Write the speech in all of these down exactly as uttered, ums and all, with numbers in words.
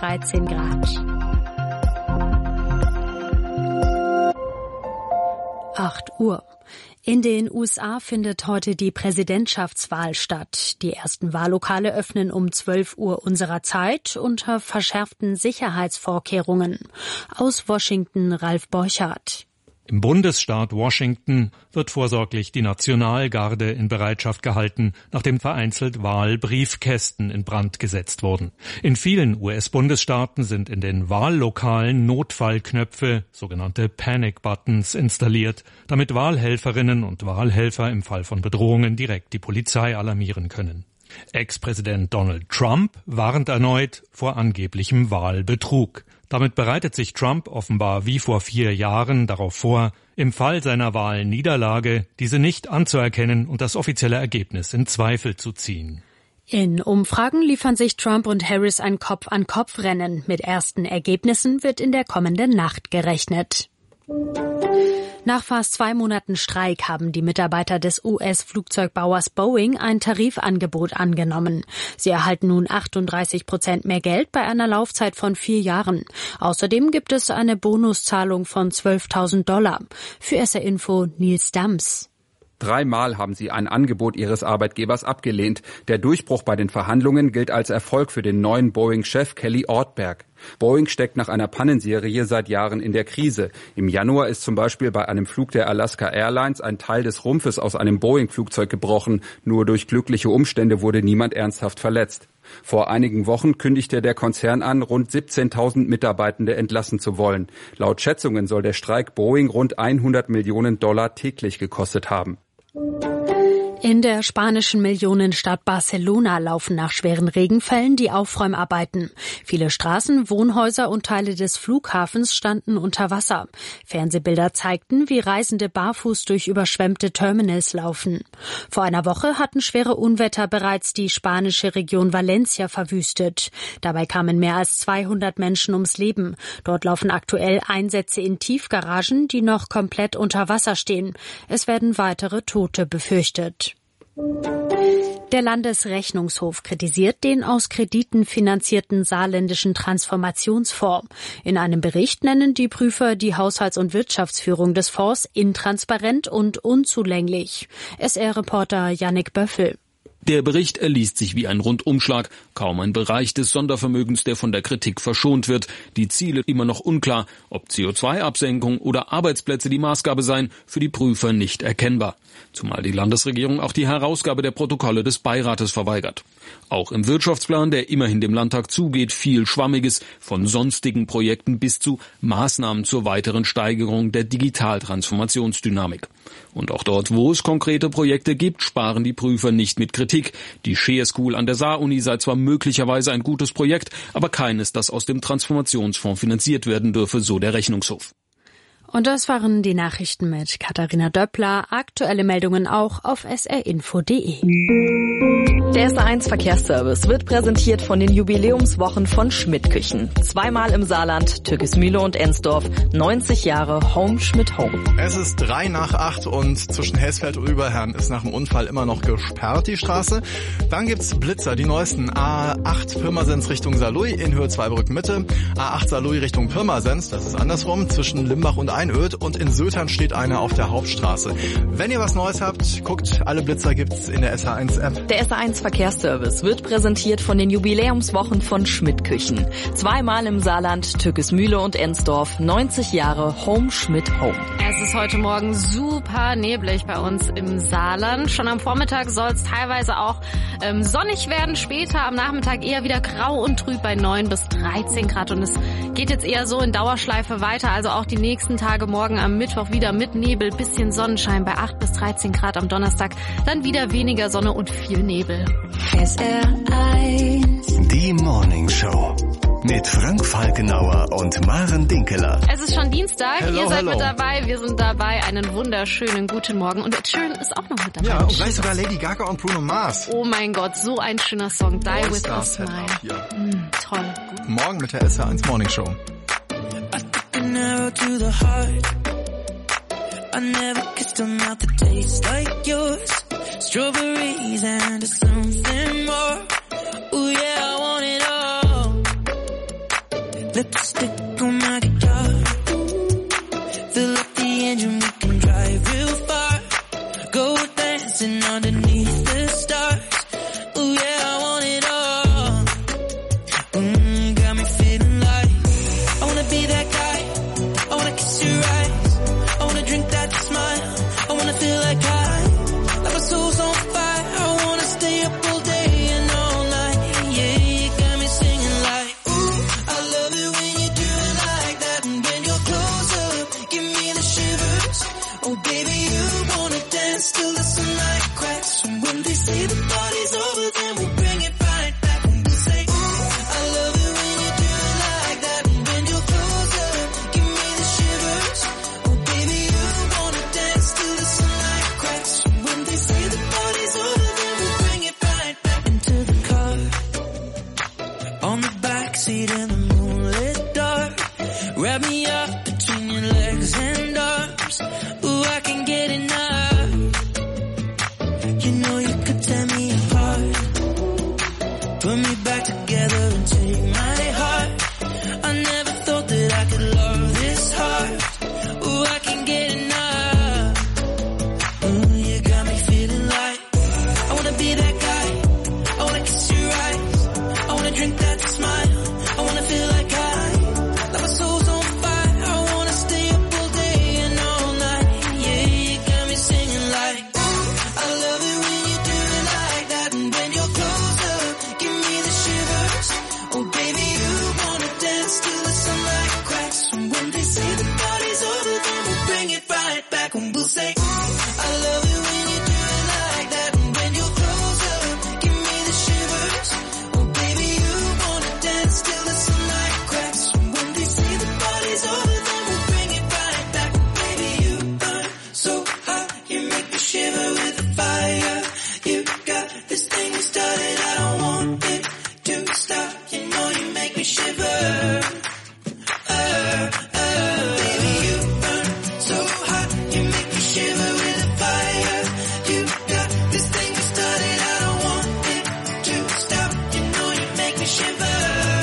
dreizehn Grad. acht Uhr. In den U S A findet heute die Präsidentschaftswahl statt. Die ersten Wahllokale öffnen um zwölf Uhr unserer Zeit unter verschärften Sicherheitsvorkehrungen. Aus Washington Ralf Borchardt. Im Bundesstaat Washington wird vorsorglich die Nationalgarde in Bereitschaft gehalten, nachdem vereinzelt Wahlbriefkästen in Brand gesetzt wurden. In vielen U S-Bundesstaaten sind in den Wahllokalen Notfallknöpfe, sogenannte Panic Buttons, installiert, damit Wahlhelferinnen und Wahlhelfer im Fall von Bedrohungen direkt die Polizei alarmieren können. Ex-Präsident Donald Trump warnt erneut vor angeblichem Wahlbetrug. Damit bereitet sich Trump offenbar wie vor vier Jahren darauf vor, im Fall seiner Wahlniederlage diese nicht anzuerkennen und das offizielle Ergebnis in Zweifel zu ziehen. In Umfragen liefern sich Trump und Harris ein Kopf-an-Kopf-Rennen. Mit ersten Ergebnissen wird in der kommenden Nacht gerechnet. Nach fast zwei Monaten Streik haben die Mitarbeiter des U S-Flugzeugbauers Boeing ein Tarifangebot angenommen. Sie erhalten nun achtunddreißig Prozent mehr Geld bei einer Laufzeit von vier Jahren. Außerdem gibt es eine Bonuszahlung von zwölftausend Dollar. Für S R Info Nils Dams. Dreimal haben sie ein Angebot ihres Arbeitgebers abgelehnt. Der Durchbruch bei den Verhandlungen gilt als Erfolg für den neuen Boeing-Chef Kelly Ortberg. Boeing steckt nach einer Pannenserie seit Jahren in der Krise. Im Januar ist zum Beispiel bei einem Flug der Alaska Airlines ein Teil des Rumpfes aus einem Boeing-Flugzeug gebrochen. Nur durch glückliche Umstände wurde niemand ernsthaft verletzt. Vor einigen Wochen kündigte der Konzern an, rund siebzehntausend Mitarbeitende entlassen zu wollen. Laut Schätzungen soll der Streik Boeing rund hundert Millionen Dollar täglich gekostet haben. In der spanischen Millionenstadt Barcelona laufen nach schweren Regenfällen die Aufräumarbeiten. Viele Straßen, Wohnhäuser und Teile des Flughafens standen unter Wasser. Fernsehbilder zeigten, wie Reisende barfuß durch überschwemmte Terminals laufen. Vor einer Woche hatten schwere Unwetter bereits die spanische Region Valencia verwüstet. Dabei kamen mehr als zweihundert Menschen ums Leben. Dort laufen aktuell Einsätze in Tiefgaragen, die noch komplett unter Wasser stehen. Es werden weitere Tote befürchtet. Der Landesrechnungshof kritisiert den aus Krediten finanzierten saarländischen Transformationsfonds. In einem Bericht nennen die Prüfer die Haushalts- und Wirtschaftsführung des Fonds intransparent und unzulänglich. S R-Reporter Yannick Böffel. Der Bericht erliest sich wie ein Rundumschlag, kaum ein Bereich des Sondervermögens, der von der Kritik verschont wird. Die Ziele immer noch unklar, ob C O zwei Absenkung oder Arbeitsplätze die Maßgabe seien, für die Prüfer nicht erkennbar. Zumal die Landesregierung auch die Herausgabe der Protokolle des Beirates verweigert. Auch im Wirtschaftsplan, der immerhin dem Landtag zugeht, viel Schwammiges, von sonstigen Projekten bis zu Maßnahmen zur weiteren Steigerung der Digitaltransformationsdynamik. Und auch dort, wo es konkrete Projekte gibt, sparen die Prüfer nicht mit Kritik. Die Share School an der Saar-Uni sei zwar möglicherweise ein gutes Projekt, aber keines, das aus dem Transformationsfonds finanziert werden dürfe, so der Rechnungshof. Und das waren die Nachrichten mit Katharina Döppler. Aktuelle Meldungen auch auf s r info punkt d e. Der S R eins Verkehrsservice wird präsentiert von den Jubiläumswochen von Schmidt Küchen. Zweimal im Saarland, Türkismühle und Ensdorf. neunzig Jahre Home Schmidt Home. Es ist drei nach acht und zwischen Hesfeld und Überherrn ist nach dem Unfall immer noch gesperrt, die Straße. Dann gibt's Blitzer, die neuesten. A acht Pirmasens Richtung Saarlouis in Höhe Zweibrück Mitte. A acht Saarlouis Richtung Pirmasens, das ist andersrum, zwischen Limbach und Einöd. Und in Sötern steht einer auf der Hauptstraße. Wenn ihr was Neues habt, guckt, alle Blitzer gibt's in der S R eins App. Der S R eins Verkehrsservice wird präsentiert von den Jubiläumswochen von Schmidt Küchen. Zweimal im Saarland, Türkismühle und Ensdorf. neunzig Jahre Home Schmidt Home. Es ist heute Morgen super neblig bei uns im Saarland. Schon am Vormittag soll es teilweise auch ähm, sonnig werden. Später am Nachmittag eher wieder grau und trüb bei neun bis dreizehn Grad. Und es geht jetzt eher so in Dauerschleife weiter. Also auch die nächsten Tage morgen am Mittwoch wieder mit Nebel, bisschen Sonnenschein bei acht bis dreizehn Grad am Donnerstag. Dann wieder weniger Sonne und viel Nebel. S R eins. Die Morning Show. Mit Frank Falkenauer und Maren Dinkeler. Es ist schon Dienstag, hello, ihr seid hello. mit dabei, wir sind dabei. Einen wunderschönen guten Morgen. Und Ed Sheeran ist auch noch mit dabei. Ja, und gleich sogar Lady Gaga und Bruno Mars. Oh mein Gott, so ein schöner Song. Die All With Star a Setup Smile. hier. Mm, toll. Guten Morgen mit der S R eins Morning Show. An arrow to the heart. I never kissed a mouth that tastes like yours. Strawberries and something more. Ooh yeah, I want it all. Lipstick on my guitar. Fill up the engine, we can drive real far. Go dancing underneath the stars. Ooh yeah, I want it all. Mm, got me feeling like I wanna be that guy. I wanna kiss your eyes. I wanna drink that smile. I wanna feel like I, like my soul's on fire. I wanna stay up all day and all night. Yeah, you got me singing like, ooh, I love it when you do it like that. And when you're close up, give me the shivers. Oh baby, you wanna dance till the sunlight cracks. And when they say the party's over, then we'll bring it right back. And we'll say, ooh, I love it when you do it like that. And when you're close up, give me the shivers. Oh baby, you wanna dance till the sunlight cracks. And when they say the party's over, then we'll bring it right back. Into the car, on the backseat in the moonlit dark. Wrap me up between your legs and arms. Ooh, I can get enough. You know you could tear me apart. Put me back together and take my heart. I never thought that I could love this hard. Ooh, I can get enough. Ooh, you got me feeling like I wanna be that guy. I wanna kiss your eyes. I wanna drink that smile. I wanna feel like I, like my soul's on fire. I wanna stay up all day and all night. Yeah, you got me singing like, ooh, I love it when you do it like that. And when you're close up, give me the shivers. Oh baby, you wanna dance till the sunlight cracks. And when they say the party's over, then we'll bring it right back. And we'll say, ooh, I love it when you do it like that. And when you're close up, give me the shivers. Oh baby, you wanna dance till the sunlight cracks. And when they say the party's over, then we'll bring it right back. Baby, you burn so hot, you make me shiver with the fire. You got this thing you started, I don't want it to stop. You know you make me shiver. Uh, uh, baby, you burn so hot, you make me shiver with the fire. You got this thing you started, I don't want it to stop. You know you make me shiver.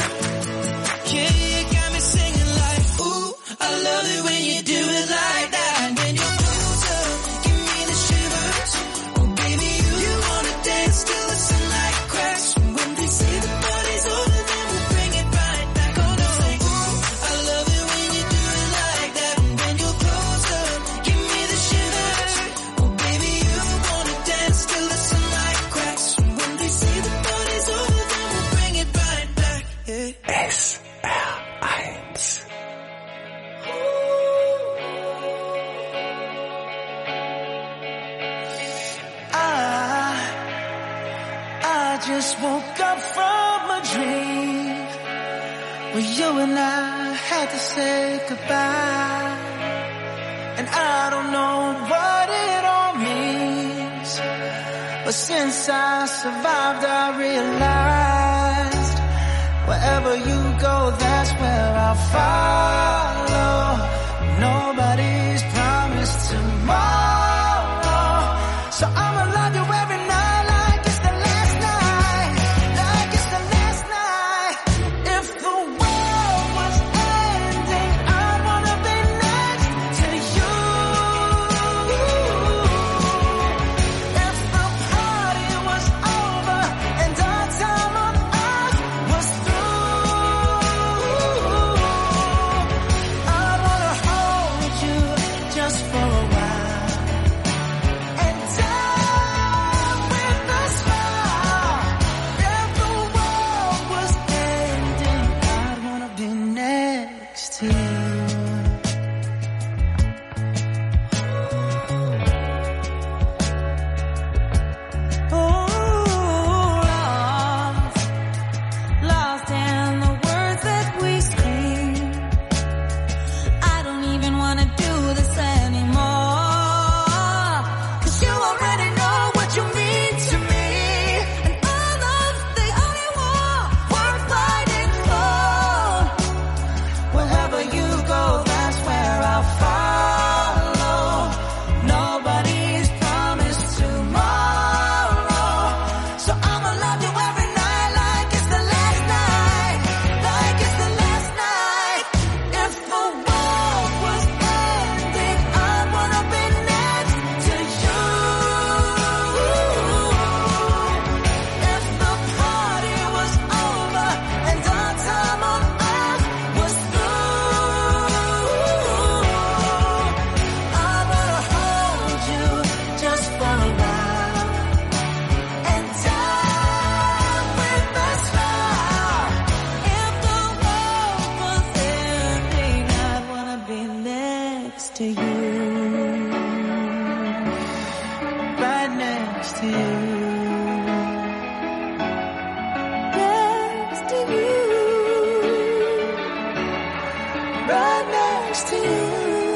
Yeah, you got me singing like, ooh, I love it when you do it like that. And when you're close up, give me the shivers. Oh baby, you wanna dance till the sunlight cracks. And when they say the party's over, then we'll bring it right back. Oh no, say, ooh, I love it when you do it like that. And when you're close up, give me the shivers. Oh baby, you wanna dance till the sunlight cracks. And when they say the party's over, then we'll bring it right back. Yeah. S R eins. I, I just woke up from a dream where you and I had to say goodbye. And I don't know what it all means, but since I survived, I realized wherever you go, that's where I'll follow. Nobody's promised tomorrow, so I'ma love you every night like it's the last night, like it's the last night. If the world was ending, I'd wanna be next to you. If the party was over and our time on earth was through, I'd wanna hold you just for a while and die with a smile. If the world was ending, I'd wanna be next to you. Oh, lost, lost in the words that we scream. I don't even wanna do this anymore, 'cause you already know what you mean to me, and all of the only war worth fighting for. Wherever you next to you.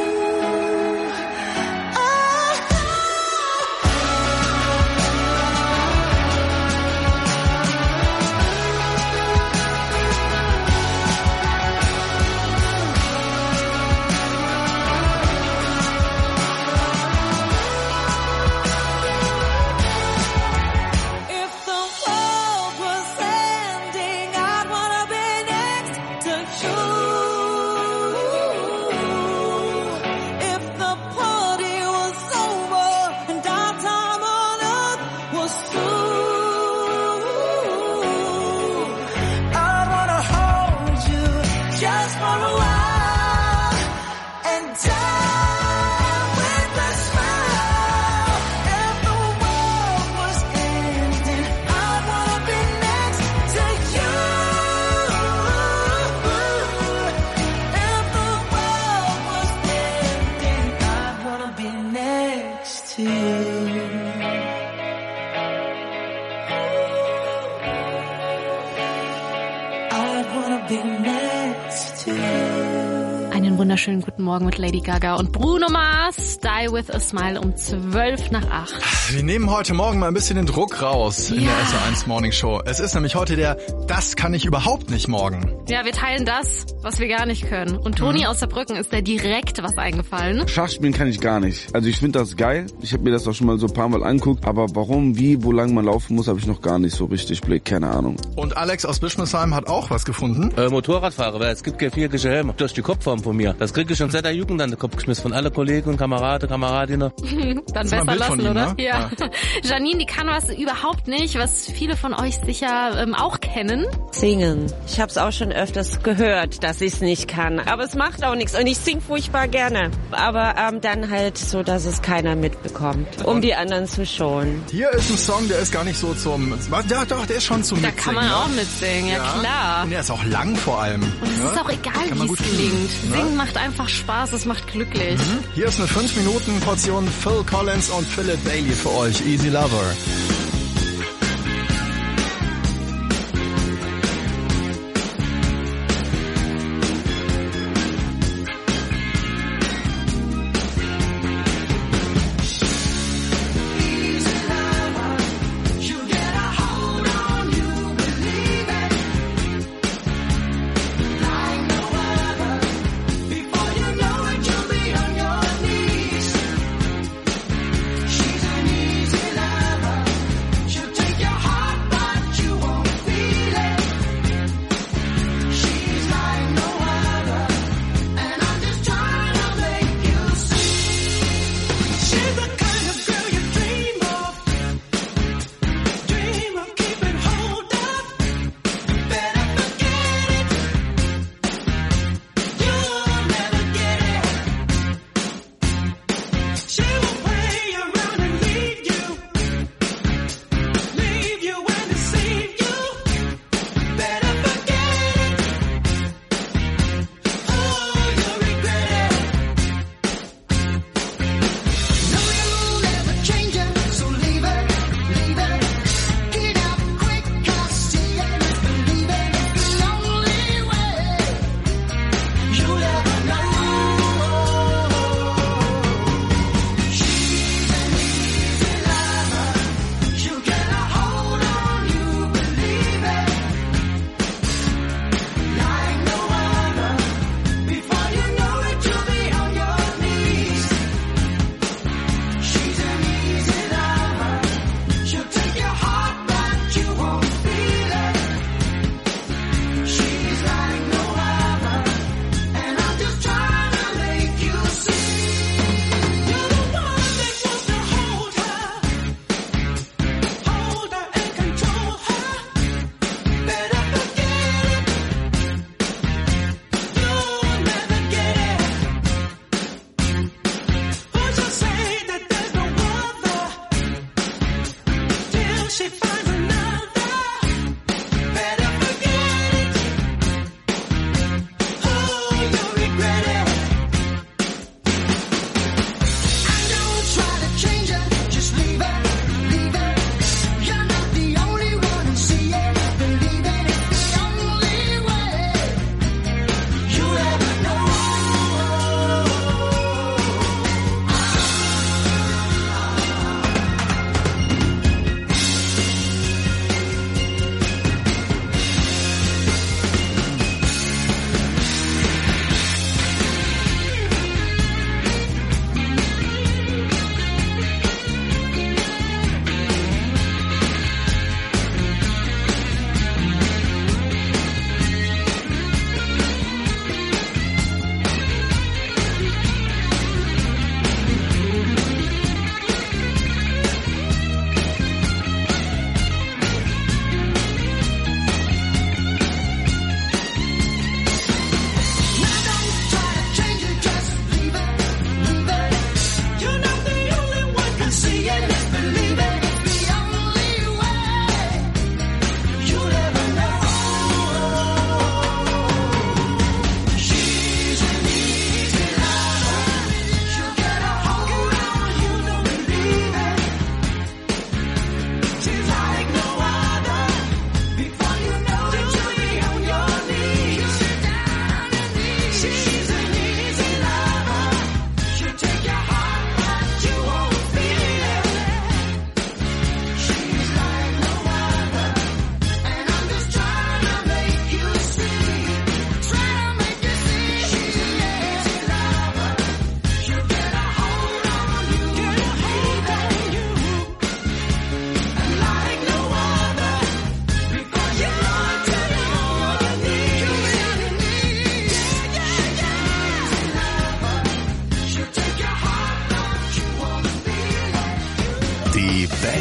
Einen wunderschönen guten Morgen mit Lady Gaga und Bruno Mars. Die with a Smile um zwölf nach acht. Wir nehmen heute Morgen mal ein bisschen den Druck raus in ja. der S R eins Morning Show. Es ist nämlich heute der Das kann ich überhaupt nicht morgen. Ja, wir teilen das, was wir gar nicht können. Und Toni mhm. aus Saarbrücken ist da direkt was eingefallen. Schachspielen kann ich gar nicht. Also ich finde das geil. Ich habe mir das auch schon mal so ein paar Mal angeguckt. Aber warum, wie, wo lang man laufen muss, habe ich noch gar nicht so richtig Blick. Keine Ahnung. Und Alex aus Bischmisheim hat auch was gefunden. Äh, Motorradfahrer, weil es gibt gefährliche Helme durch die Kopfform von mir. Das kriege ich schon seit der Jugend an den Kopf geschmissen von alle Kollegen und Kameraden, Kameradinnen. Dann besser lassen, ihm, oder? Ne? Ja. ja. Janine, die kann was überhaupt nicht, was viele von euch sicher ähm, auch kennen. Singen. Ich habe es auch schon öfters gehört, dass ich es nicht kann. Aber es macht auch nichts und ich singe furchtbar gerne. Aber ähm, dann halt so, dass es keiner mitbekommt, um die anderen zu schonen. Hier ist ein Song, der ist gar nicht so zum... Ja, doch, der ist schon zum Da Mitsingen. kann man auch mitsingen, ja, ja klar. Und der ist auch lang vor allem. Und es ja? ist auch egal, wie es klingt. Ne? Singen macht einfach Spaß, es macht glücklich. Mhm. Hier ist eine fünf Minuten Portion Phil Collins und Philip Bailey für euch. Easy Lover.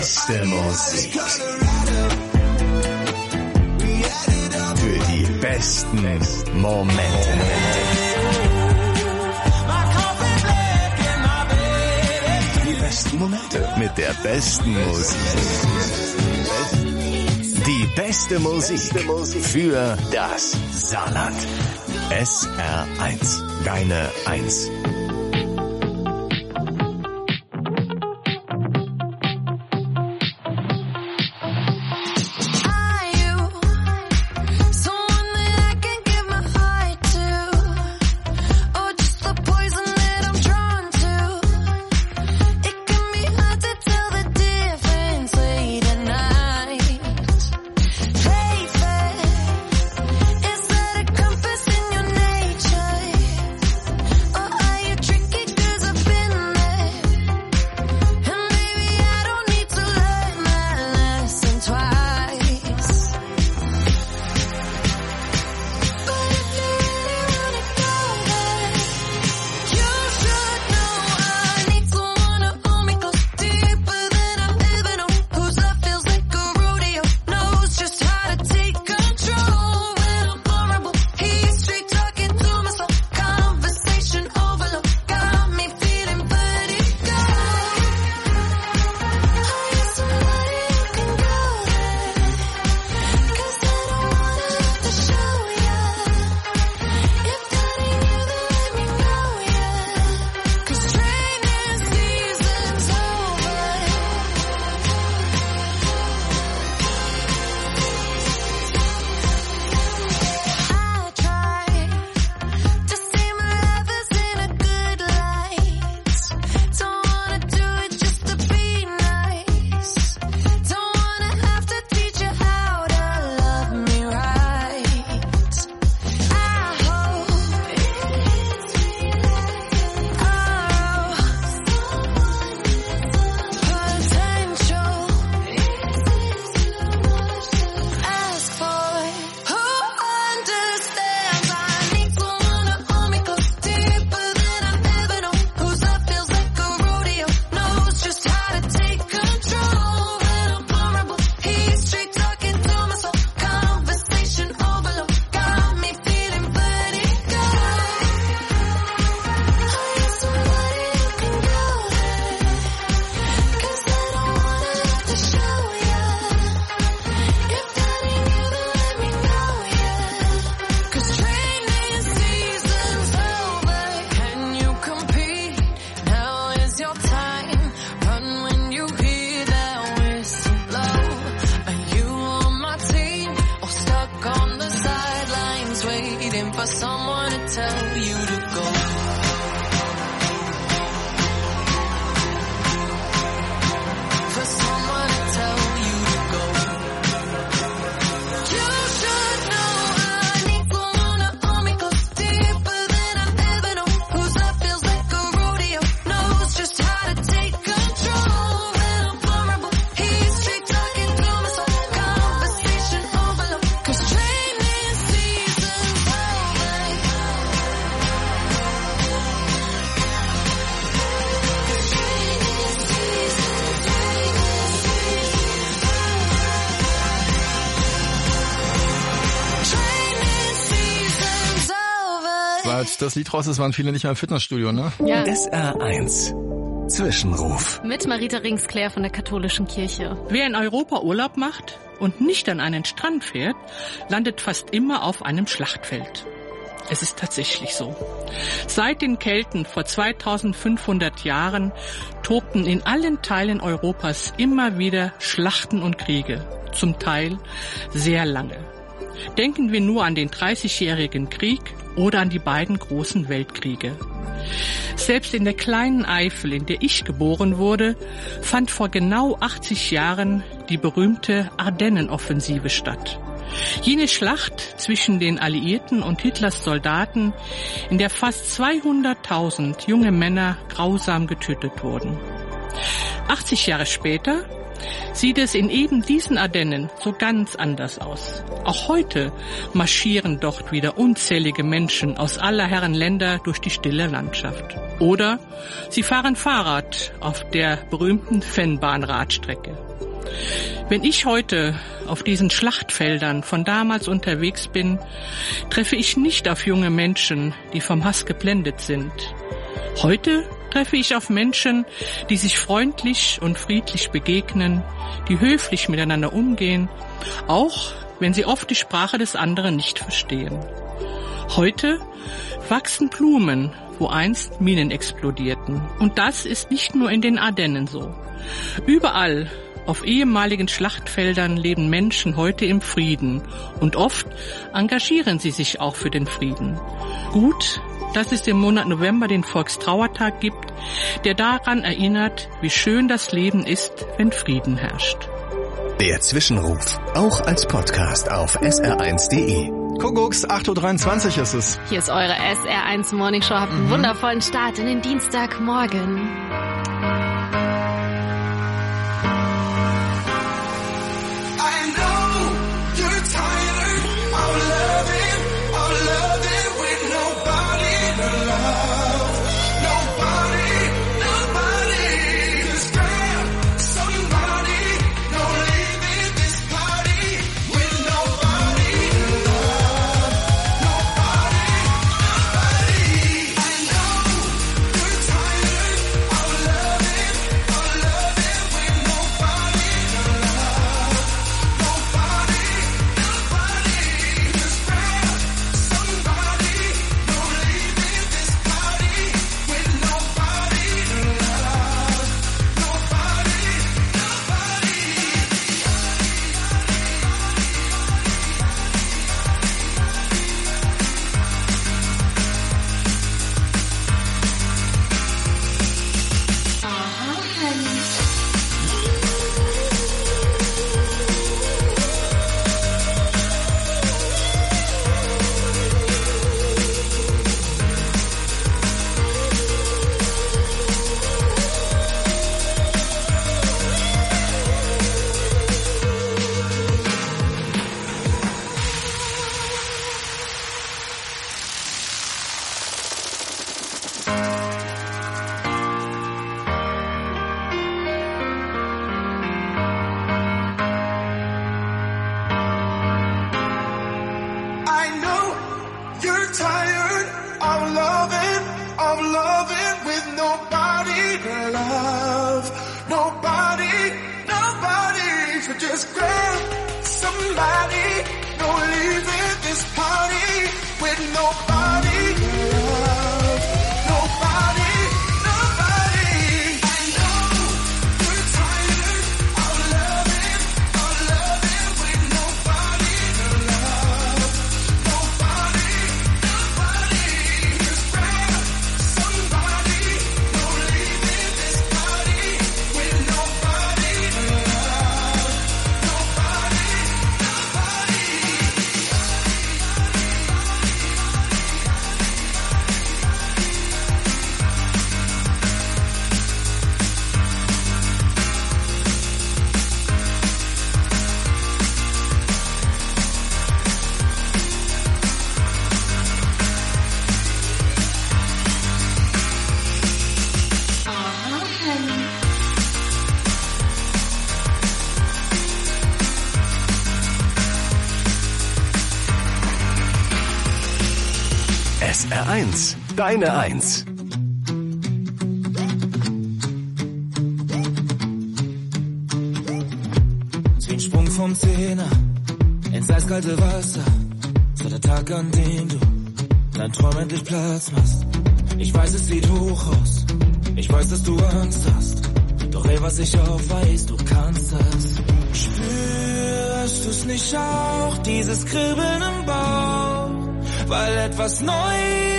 beste Musik. Für die besten Momente. Die besten Momente mit der besten Musik. Die beste Musik für das Saarland. S R eins. Deine Eins. Als das Lied raus ist, waren viele nicht mehr im Fitnessstudio, ne? Ja. S R eins. Zwischenruf. Mit Marita Ringsklär von der Katholischen Kirche. Wer in Europa Urlaub macht und nicht an einen Strand fährt, landet fast immer auf einem Schlachtfeld. Es ist tatsächlich so. Seit den Kelten vor zweitausendfünfhundert Jahren tobten in allen Teilen Europas immer wieder Schlachten und Kriege, zum Teil sehr lange. Denken wir nur an den dreißigjährigen Krieg oder an die beiden großen Weltkriege. Selbst in der kleinen Eifel, in der ich geboren wurde, fand vor genau achtzig Jahren die berühmte Ardennenoffensive statt. Jene Schlacht zwischen den Alliierten und Hitlers Soldaten, in der fast zweihunderttausend junge Männer grausam getötet wurden. achtzig Jahre später sieht es in eben diesen Ardennen so ganz anders aus. Auch heute marschieren dort wieder unzählige Menschen aus aller Herren Länder durch die stille Landschaft. Oder sie fahren Fahrrad auf der berühmten Vennbahn-Radstrecke. Wenn ich heute auf diesen Schlachtfeldern von damals unterwegs bin, treffe ich nicht auf junge Menschen, die vom Hass geblendet sind. Heute treffe ich auf Menschen, die sich freundlich und friedlich begegnen, die höflich miteinander umgehen, auch wenn sie oft die Sprache des anderen nicht verstehen. Heute wachsen Blumen, wo einst Minen explodierten. Und das ist nicht nur in den Ardennen so. Überall auf ehemaligen Schlachtfeldern leben Menschen heute im Frieden und oft engagieren sie sich auch für den Frieden. Gut, dass es im Monat November den Volkstrauertag gibt, der daran erinnert, wie schön das Leben ist, wenn Frieden herrscht. Der Zwischenruf, auch als Podcast auf S R eins punkt de. Kuckucks, acht Uhr dreiundzwanzig ist es. Hier ist eure S R eins Morning Show. Habt einen mhm. wundervollen Start in den Dienstagmorgen. S R eins, deine Eins. Zehn Sprung vom Zehner ins eiskalte Wasser. So der Tag, an dem du dein Traum endlich Platz machst. Ich weiß, es sieht hoch aus. Ich weiß, dass du Angst hast. Doch ey, was ich auch weiß, du kannst das. Spürst du's nicht auch, dieses Kribbeln im Bauch? Weil etwas neu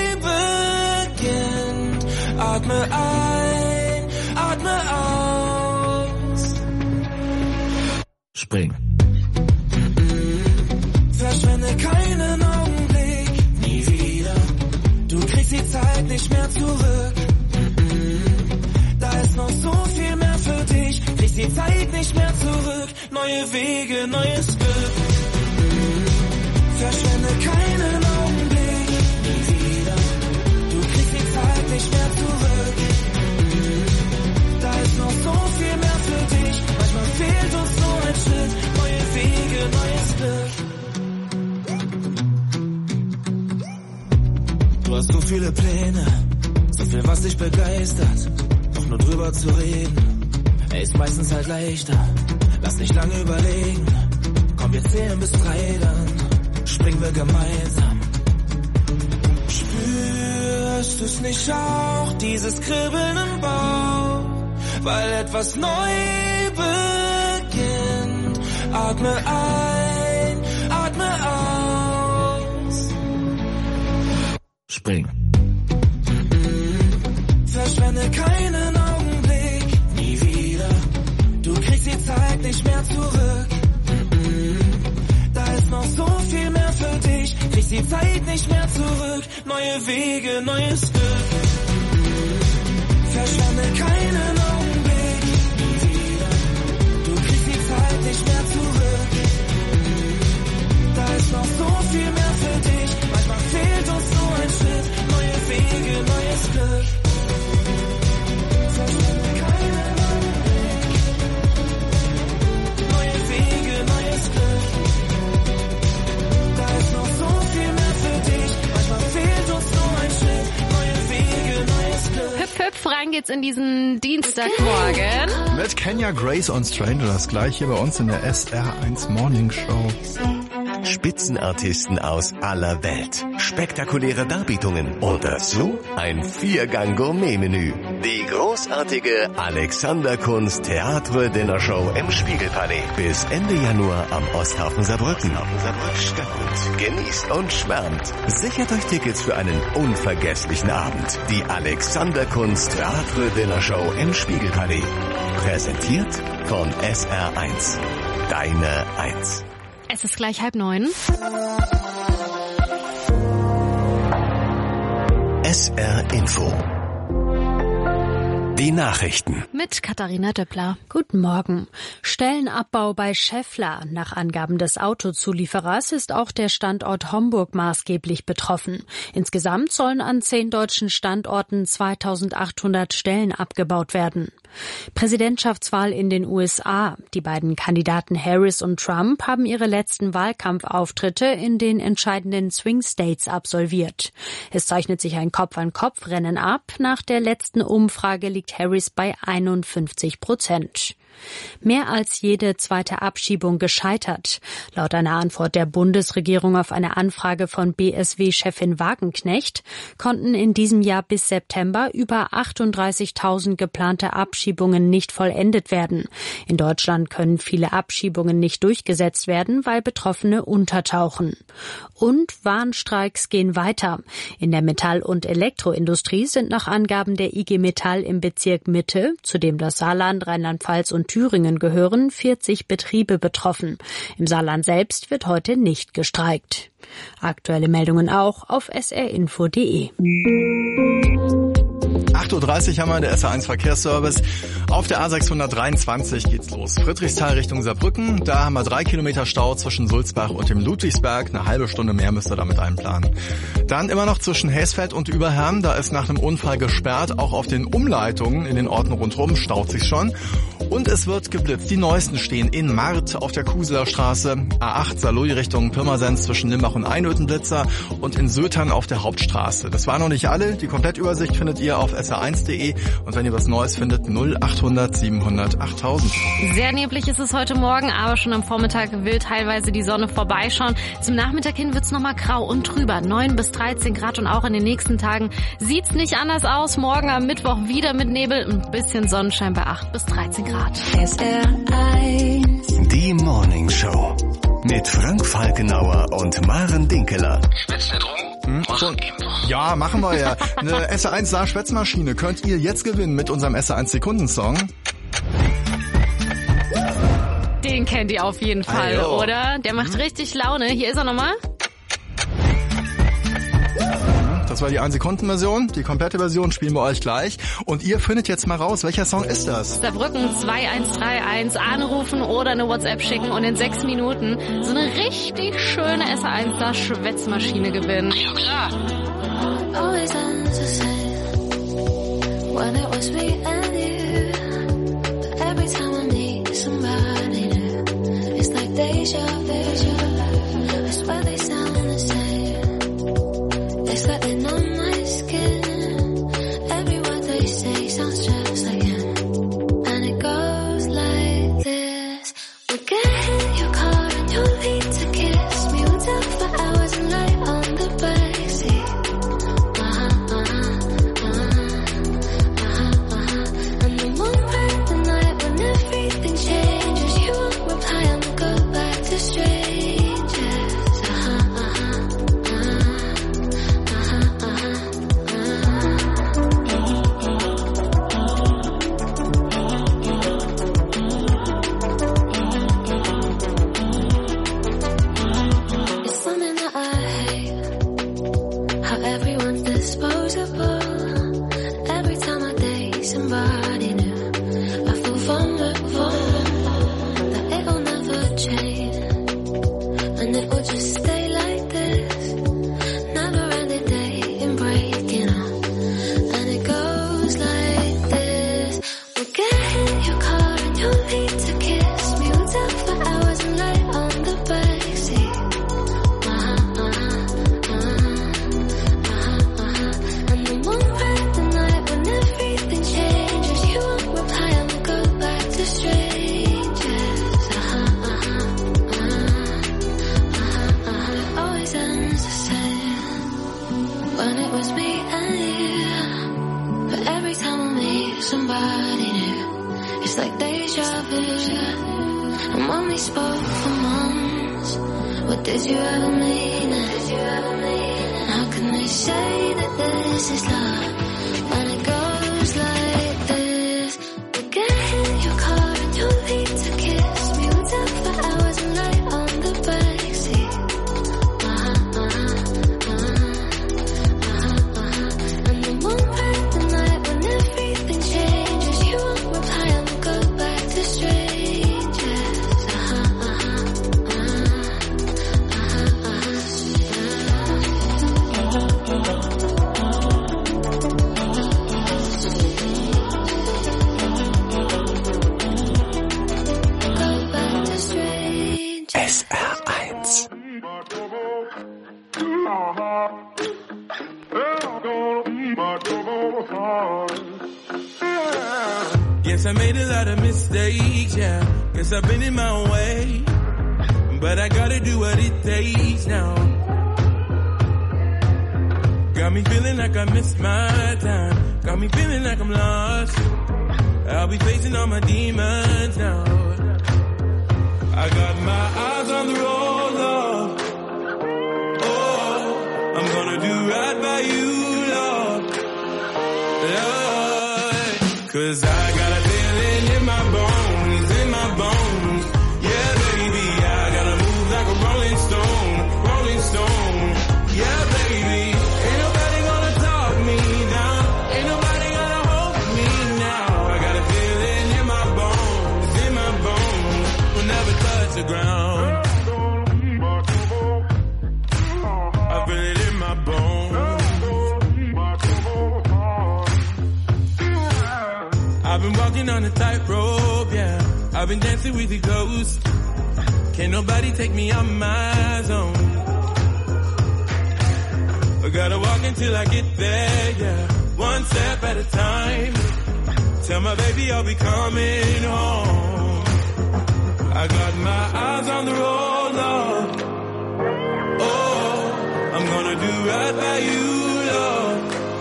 beginnt. Atme ein, atme aus. Spring. Verschwende keinen Augenblick, nie wieder. Du kriegst die Zeit nicht mehr zurück. Da ist noch so viel mehr für dich. Kriegst die Zeit nicht mehr zurück. Neue Wege, neues Glück. Verschwende keinen Augenblick, nie wieder. Du kriegst die Zeit nicht mehr zurück. Da ist noch so viel mehr für dich. Manchmal fehlt uns Du hast so viele Pläne, so viel, was dich begeistert. Doch nur drüber zu reden, ey, ist meistens halt leichter. Lass nicht lange überlegen, komm, wir zählen bis drei, dann springen wir gemeinsam. Spürst du's nicht auch, dieses Kribbeln im Bauch, weil etwas neu beginnt. Atme ein, atme aus. Spring. Verschwende keinen Augenblick, nie wieder. Du kriegst die Zeit nicht mehr zurück. Da ist noch so viel mehr für dich. Kriegst die Zeit nicht mehr zurück. Neue Wege, neues Glück. Verschwende keinen Augenblick, nie wieder. Du kriegst die Zeit nicht mehr zurück. Da ist noch so viel mehr für dich. Manchmal fehlt uns nur ein Schritt. Neue Wege, neues Glück. Verschwende keinen Augenblick. Neue Wege, neues Glück. Da ist noch so viel mehr für dich. Manchmal fehlt uns nur ein Schritt. Neue Wege, neues Glück. Hüpf, hüpf, rein geht's in diesen Dienstagmorgen. Mit Kenya Grace on Strangers, gleich hier bei uns in der S R eins Morning Show. Spitzenartisten aus aller Welt, spektakuläre Darbietungen und dazu ein Viergang-Gourmet-Menü. Die großartige Alexander Kunst Theatre Dinner Show im Spiegelpalais. Bis Ende Januar am Osthafen Saarbrücken. Stadtgut. Genießt und schwärmt. Sichert euch Tickets für einen unvergesslichen Abend. Die Alexander Kunst Theatre Dinner Show im Spiegelpalais. Präsentiert von S R eins. Deine eins. Es ist gleich halb neun. S R Info. Die Nachrichten. Mit Katharina Döppler. Guten Morgen. Stellenabbau bei Schaeffler. Nach Angaben des Autozulieferers ist auch der Standort Homburg maßgeblich betroffen. Insgesamt sollen an zehn deutschen Standorten zweitausendachthundert Stellen abgebaut werden. Präsidentschaftswahl in den U S A. Die beiden Kandidaten Harris und Trump haben ihre letzten Wahlkampfauftritte in den entscheidenden Swing States absolviert. Es zeichnet sich ein Kopf-an-Kopf-Rennen ab. Nach der letzten Umfrage liegt Harris bei einundfünfzig Prozent. Mehr als jede zweite Abschiebung gescheitert. Laut einer Antwort der Bundesregierung auf eine Anfrage von B S W-Chefin Wagenknecht konnten in diesem Jahr bis September über achtunddreißigtausend geplante Abschiebungen nicht vollendet werden. In Deutschland können viele Abschiebungen nicht durchgesetzt werden, weil Betroffene untertauchen. Und Warnstreiks gehen weiter. In der Metall- und Elektroindustrie sind nach Angaben der I G Metall im Bezirk Mitte, zu dem das Saarland, Rheinland-Pfalz und Thüringen gehören, vierzig Betriebe betroffen. Im Saarland selbst wird heute nicht gestreikt. Aktuelle Meldungen auch auf s r info punkt d e. acht Uhr dreißig haben wir der S R eins Verkehrsservice. Auf der A sechshundertdreiundzwanzig geht's los. Friedrichsthal Richtung Saarbrücken. Da haben wir drei Kilometer Stau zwischen Sulzbach und dem Ludwigsberg. Eine halbe Stunde mehr müsst ihr damit einplanen. Dann immer noch zwischen Heesfeld und Überherrn. Da ist nach einem Unfall gesperrt. Auch auf den Umleitungen in den Orten rundherum staut sich schon. Und es wird geblitzt. Die neuesten stehen in Marth auf der Kuseler Straße, A acht Saarlouis Richtung Pirmasens zwischen Limbach und Einöden Blitzer und in Sötern auf der Hauptstraße. Das waren noch nicht alle. Die Komplettübersicht findet ihr auf s r eins punkt d e und wenn ihr was Neues findet, null achthundert siebenhundert achttausend. Sehr neblig ist es heute Morgen, aber schon am Vormittag will teilweise die Sonne vorbeischauen. Zum Nachmittag hin wird's nochmal grau und trüber, neun bis dreizehn Grad und auch in den nächsten Tagen sieht's nicht anders aus. Morgen am Mittwoch wieder mit Nebel, ein bisschen Sonnenschein bei acht bis dreizehn Grad. S R eins. Die Morning Show. Mit Frank Falkenauer und Maren Dinkeler. Hm, schon. Ja, machen wir ja. Eine S R eins Saar-Schwätzmaschine könnt ihr jetzt gewinnen mit unserem S R eins Sekundensong. Den kennt ihr auf jeden Fall, Ajo. oder? Der macht richtig Laune. Hier ist er nochmal. Das war die ein-Sekunden-Version. Die komplette Version spielen wir euch gleich. Und ihr findet jetzt mal raus, welcher Song ist das? Saarbrücken zwei eins drei eins anrufen oder eine WhatsApp schicken und in sechs Minuten so eine richtig schöne S R eins Schwätzmaschine gewinnen. Ja klar. Always ends the same when it was me and you. But every time I need somebody new, it's like deja vu. I swear they sound the same. It's like in on my everyone's disposable. Every time I date somebody new, I feel vulnerable, that it'll never change, and it will just stay like this. Never ending dating, breaking up, and it goes like this. We'll get in your car and you'll need to kiss me. We'll talk for hours and lay on the backseat. Uh-huh, uh-huh, uh-huh, uh-huh. And then one random night when everything changes, you won't reply and we'll go back to strangers. Uh-huh, uh-huh, uh-huh, uh-huh, uh-huh. Always ends the same when it was me and you. But every time I meet somebody new, it's like deja vu. And when we spoke for months, what did you ever mean? Did you ever mean? How can they say that this is love when it goes like this? We'll get in your car and you'll need to kiss me. We'll talk for hours and lay on the backseat. Uh-huh, uh-huh, uh-huh, uh-huh, uh-huh. And then one random night when everything changes, you won't reply and we'll go back to strangers. Uh-huh, uh-huh, uh-huh, go back to strangers. S R eins. Guess I made a lot of mistakes, yeah. Guess I've been in my way, but I gotta do what it takes now. Got me feeling like I missed my time. Got me feeling like I'm lost. I'll be facing all my demons now. I got my eyes on the road, Lord. Oh, I'm gonna do right by you, Lord. Lord, 'cause I got a feeling in my bones, in my bones. Yeah, baby, I gotta move like a rolling stone, rolling stone. Yeah, baby, ain't nobody gonna talk me down. Ain't nobody gonna hold me now. I got a feeling in my bones, in my bones. Will never touch the ground. I feel it in my bones. I've been walking on a tightrope, yeah. I've been dancing with the ghosts. Can't nobody take me out my zone. I gotta walk until I get there, yeah. One step at a time. Tell my baby I'll be coming home. I got my eyes on the road, Lord. Oh, I'm gonna do right by you, Lord.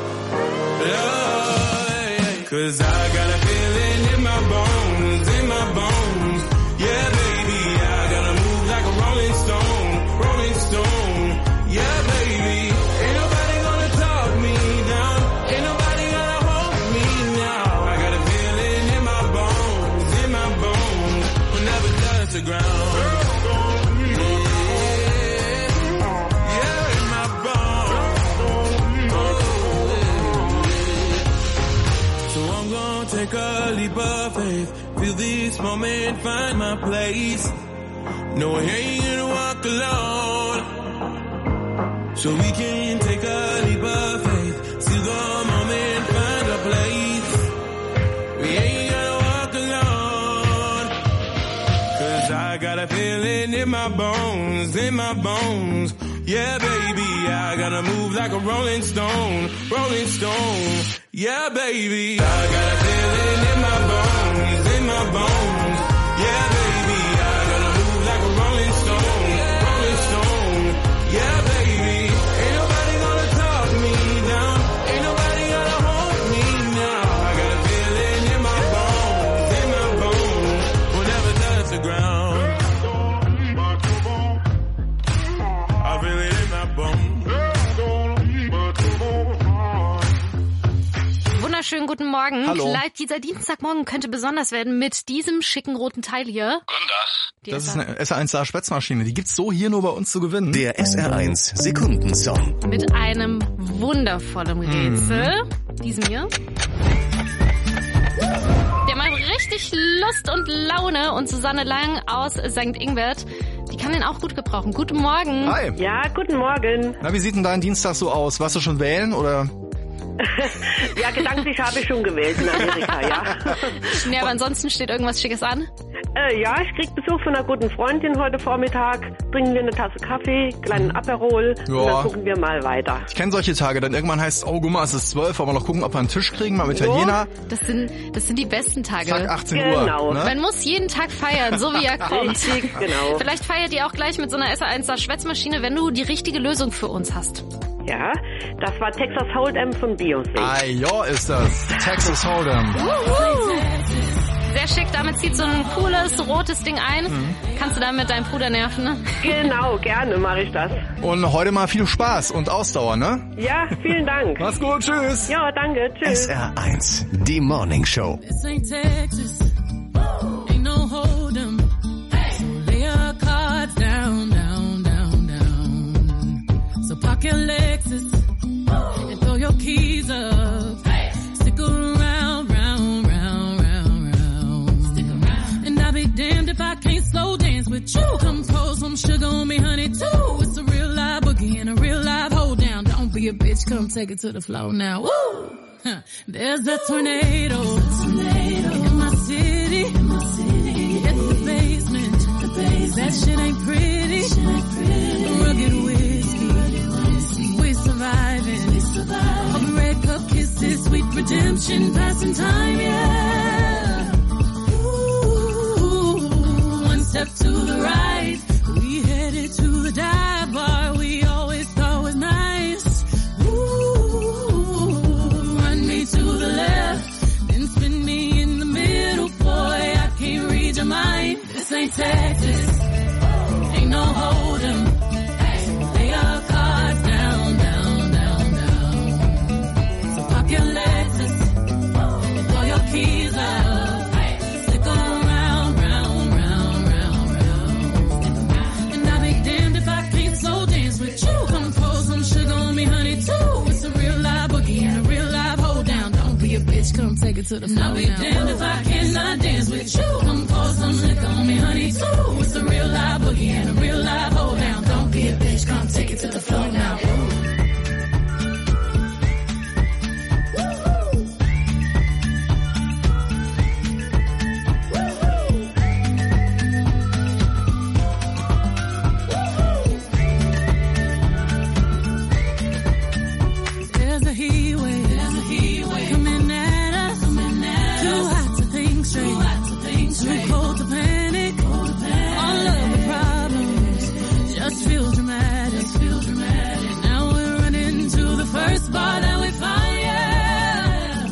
Lord, 'cause I got a feeling in my bones, in my bones. Yeah, baby, I gotta move like a rolling stone, rolling stone. Yeah, baby, ain't nobody gonna talk me down. Ain't nobody gonna hold me now. I got a feeling in my bones, in my bones. Will never touch the ground. Yeah, in my bones. So I'm gonna take a leap of faith. Feel this moment, find my place. No, I ain't gonna walk alone. So we can take a leap of faith. See the moment, find a place. We ain't gonna walk alone. 'Cause I got a feeling in my bones, in my bones. Yeah, baby, I gotta move like a rolling stone, rolling stone. Yeah, baby, I got a feeling in my bones, in my bones. Yeah, baby, I gotta move like a rolling stone, rolling stone. Yeah, baby, ain't nobody gonna talk me down. Ain't nobody gonna hold me now. I got a feeling in my bones, in my bones. Will never touch the ground. I feel it in my bones. wunderschönen guten Morgen. Hallo. Vielleicht dieser Dienstagmorgen könnte besonders werden mit diesem schicken roten Teil hier. Guten Tag. Die Das ist eine S R eins Spätzmaschine. Die gibt's so hier nur bei uns zu gewinnen. Der S R eins Sekundensong. Mit einem wundervollen Rätsel. Mhm. Diesem hier. Der macht richtig Lust und Laune. Und Susanne Lang aus Sankt Ingbert, die kann den auch gut gebrauchen. Guten Morgen. Hi. Ja, guten Morgen. Na, wie sieht denn dein Dienstag so aus? Warst du schon wählen oder? Ja, gedanklich habe ich schon gewählt in Amerika, ja. Ja, aber ansonsten steht irgendwas Schickes an? Äh, ja, ich krieg Besuch von einer guten Freundin heute Vormittag. Bringen wir eine Tasse Kaffee, kleinen Aperol Ja. und dann gucken wir mal weiter. Ich kenne solche Tage, dann irgendwann heißt es, oh guck mal, es ist zwölf, aber noch gucken, ob wir einen Tisch kriegen, mal mit Italiener. Das sind, das sind die besten Tage. Zack, achtzehn Uhr. Genau. Ne? Man muss jeden Tag feiern, so wie er kommt. Richtig, genau. Vielleicht feiert ihr auch gleich mit so einer S R eins Schwätzmaschine, wenn du die richtige Lösung für uns hast. Ja, das war Texas Hold'em von Beyoncé. Ah, ja, ist das. Texas Hold'em. Sehr schick, damit zieht so ein cooles, rotes Ding ein. Mhm. Kannst du damit deinen Bruder nerven, ne? Genau, gerne mache ich das. Und heute mal viel Spaß und Ausdauer, ne? Ja, vielen Dank. Mach's gut, tschüss. Ja, danke, tschüss. S R eins, die Morning Show. This ain't Texas, ain't no Hold'em. So lay your cards down, down, down, down. So park your Lexus and throw your keys up. Stick around, round, round, round, round. Stick around. And I'll be damned if I can't slow dance with you. Come pour some sugar on me, honey, too. It's a real live boogie and a real live hold down. Don't be a bitch, come take it to the floor now. Woo! Huh. There's a tornado, tornado in my city. In my city. It's the basement. The basement. That shit ain't pretty. Shit ain't pretty. Rugged whiskey. whiskey. We're surviving. We surviving. All the red cup kisses, sweet redemption, passing time, yeah. Ooh, one step to the right, we headed to the dive bar we always thought was nice. To the left, then spin me in the middle, boy, I can't read your mind. This ain't Texas, ain't no Hold'em. Lay your cards down, down, down, down. So park your Lexus and throw your keys up. Stick around, round, round, round, round. And I'll be damned if I can't slow dance with you. Come pour some sugar on me, honey, too. It's a real live boogie and a real live hold down. Don't be a bitch, come take it to the floor. I'll be damned if I cannot dance with you. Come pour some liquor on me, honey, too. It's a real live boogie and a real live hold down. Don't be a bitch, come take it to the floor now. There's a heat wave, there's a heat wave coming at us, coming at Too us. hot to think straight, Too hot to think straight. Too cold to panic, cold to panic. All of the problems just feel dramatic, just feel dramatic. Now we're running to the first bar that we find, yeah.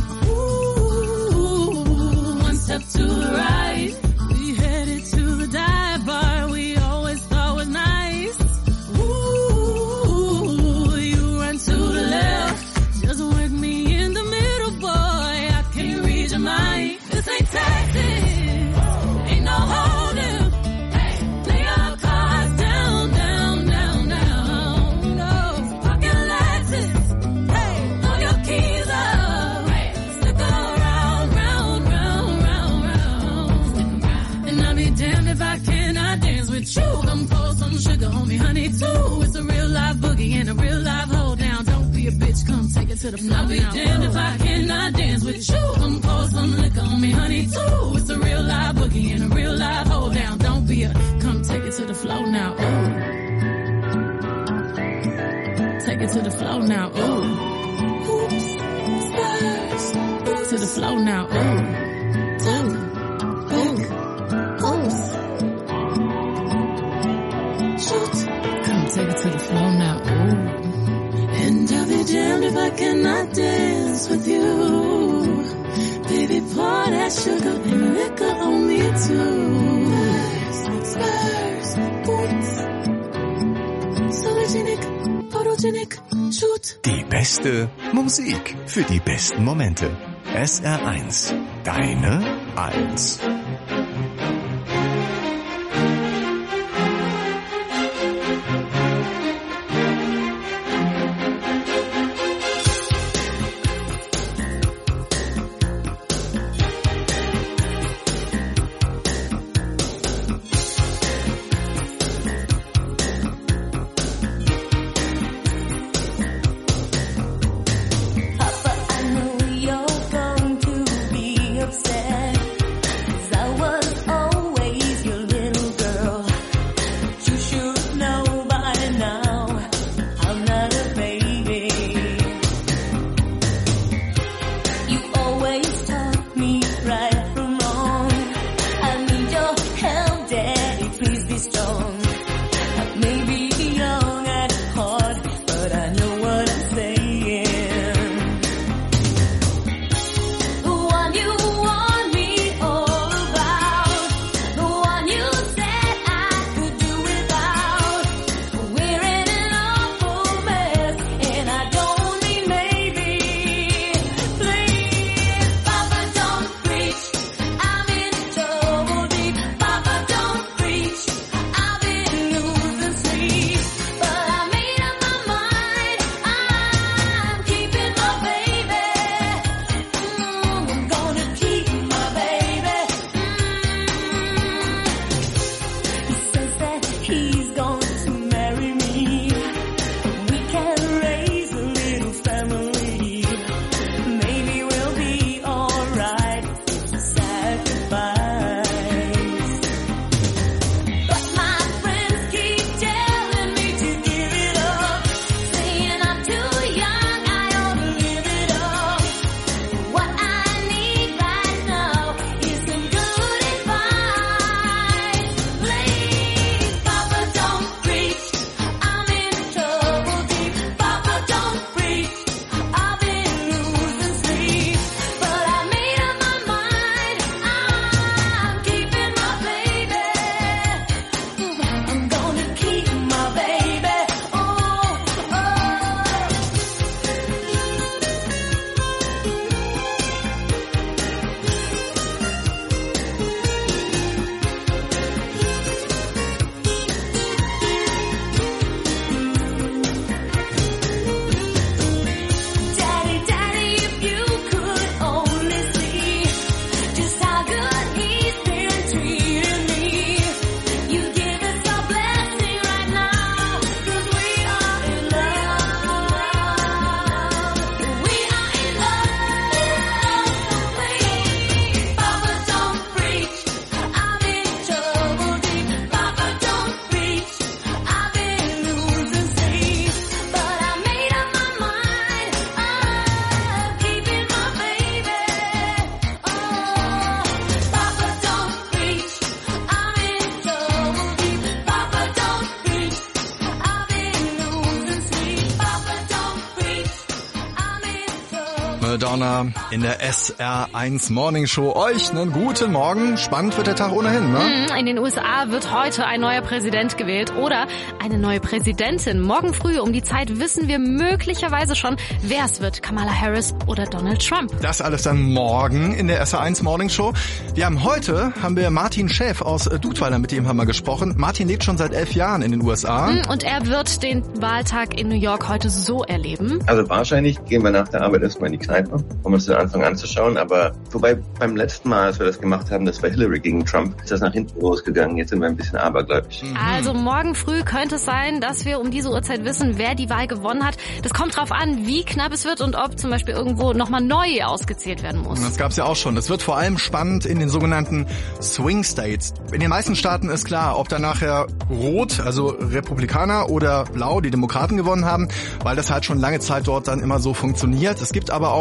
Ooh, one step to the right, we headed to the dive bar we always thought was nice. Ooh, you run to the left, just work me in the middle, boy, I can't read your mind. This ain't Texas, ain't no Hold'em. Lay your cards down, down, down, down. No, park your Lexus, hey, throw your keys up. Stick around, round, round, round, round. And I'll be damned if I cannot dance with you. Come pour some sugar on me, honey, too. It's a real live boogie and a real live hold down. Don't be a bitch, come take it to the floor. I'll be damned if I cannot dance with you. Come pour some liquor on me, honey, too. It's a real live boogie and a real live hold down. Don't be a, come take it to the floor now. Ooh. Take it to the floor now. Ooh. Oops. Spurs. To the floor now. Ooh. Ooh. Ooh. Oops. Shoot. Come take it to the floor now. Ooh. And I'll be damned if I cannot dance with you. Baby, pour that sugar and liquor on me too. Spurs, boots, Solar Genic, photogenic, shoot. Die beste Musik für die besten Momente. S R eins. Deine Eins. Madonna in der S R eins Morning Show. Euch einen guten Morgen. Spannend wird der Tag ohnehin, ne? In den U S A wird heute ein neuer Präsident gewählt oder eine neue Präsidentin. Morgen früh um die Zeit wissen wir möglicherweise schon, wer es wird. Kamala Harris oder Donald Trump. Das alles dann morgen in der S R eins Morning Show. Wir haben heute haben wir Martin Schäf aus Dudweiler, mit dem haben wir gesprochen. Martin lebt schon seit elf Jahren in den U S A. Und er wird den Wahltag in New York heute so erleben. Also wahrscheinlich gehen wir nach der Arbeit erstmal in die Kneipe, um uns den Anfang anzuschauen. Aber wobei beim letzten Mal, als wir das gemacht haben, das war Hillary gegen Trump, ist das nach hinten losgegangen. Jetzt sind wir ein bisschen abergläubig. Also morgen früh könnte es sein, dass wir um diese Uhrzeit wissen, wer die Wahl gewonnen hat. Das kommt drauf an, wie knapp es wird und ob zum Beispiel irgendwo nochmal neu ausgezählt werden muss. Das gab's ja auch schon. Es wird vor allem spannend in den sogenannten Swing States. In den meisten Staaten ist klar, ob da nachher Rot, also Republikaner, oder Blau, die Demokraten gewonnen haben, weil das halt schon lange Zeit dort dann immer so funktioniert. Es gibt aber auch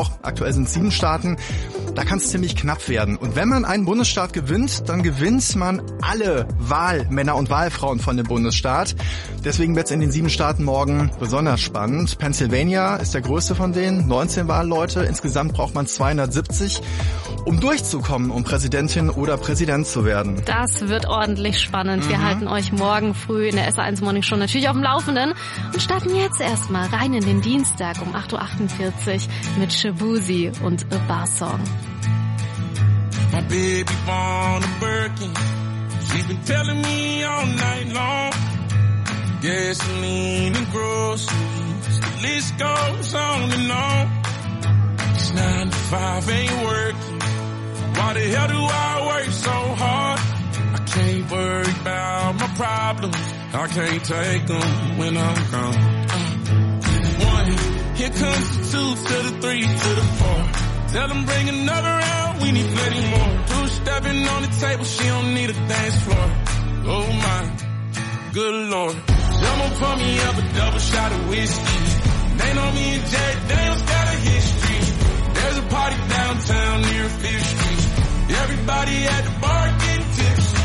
noch. Aktuell sind sieben Staaten. Da kann es ziemlich knapp werden. Und wenn man einen Bundesstaat gewinnt, dann gewinnt man alle Wahlmänner und Wahlfrauen von dem Bundesstaat. Deswegen wird es in den sieben Staaten morgen besonders spannend. Pennsylvania ist der größte von denen, neunzehn Wahlleute. Insgesamt braucht man zweihundertsiebzig, um durchzukommen, um Präsidentin oder Präsident zu werden. Das wird ordentlich spannend. Wir mhm. halten euch morgen früh in der S A eins Morning Show natürlich auf dem Laufenden und starten jetzt erstmal rein in den Dienstag um acht Uhr achtundvierzig mit Shabuzi und A Bar Song. My baby born a Birkin. She's been telling me all night long. Gasoline and groceries, the list goes on and on. It's nine to five ain't working. Why the hell do I work so hard? I can't worry about my problems. I can't take them when I'm gone. Uh, one, here comes the two to the three to the four. Tell them bring another round, we need plenty more. Two stepping on the table, she don't need a dance floor. Oh my, good lord. Someone pour me up a double shot of whiskey. They know me and Jack Daniels got a history. There's a party downtown near Fifth Street. Everybody at the bar getting tipsy.